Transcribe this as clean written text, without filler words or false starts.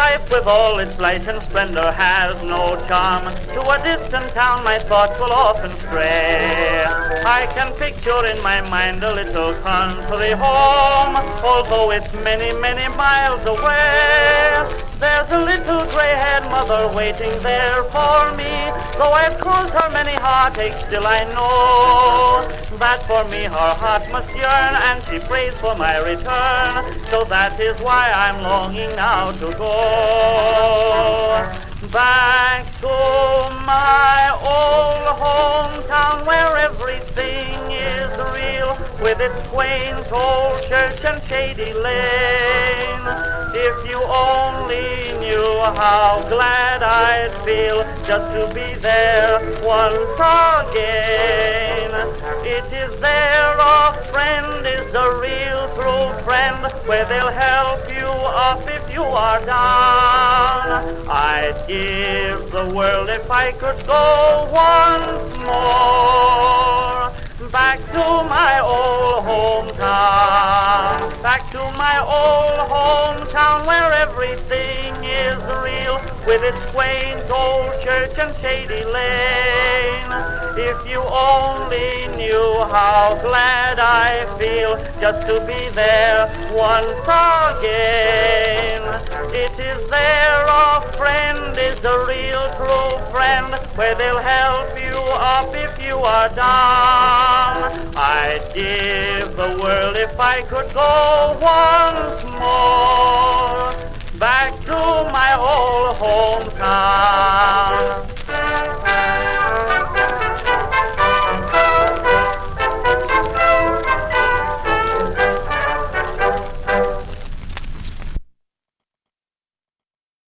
Life with all its light and splendor has no charm. To a distant town my thoughts will often stray. I can picture in my mind a little country home, although it's many, many miles away. There's a little gray-haired mother waiting there for me. Though I've caused her many heartaches, still I know that for me her heart must yearn, and she prays for my return. So that is why I'm longing now to go back to my old hometown, where everything is real, with its quaint old church and shady lane. If you only knew how glad I'd feel just to be there once again. It is there a friend is the real true friend, where they'll help you up if you are down. I'd give the world if I could go once more back to my old hometown, back to my old hometown, where everything is real, with its quaint old church and shady lane. If you only knew how glad I feel just to be there once again. It is there a friend is the real true friend, where they'll help you up if you are down. I'd give the world if I could go once more back to my old hometown.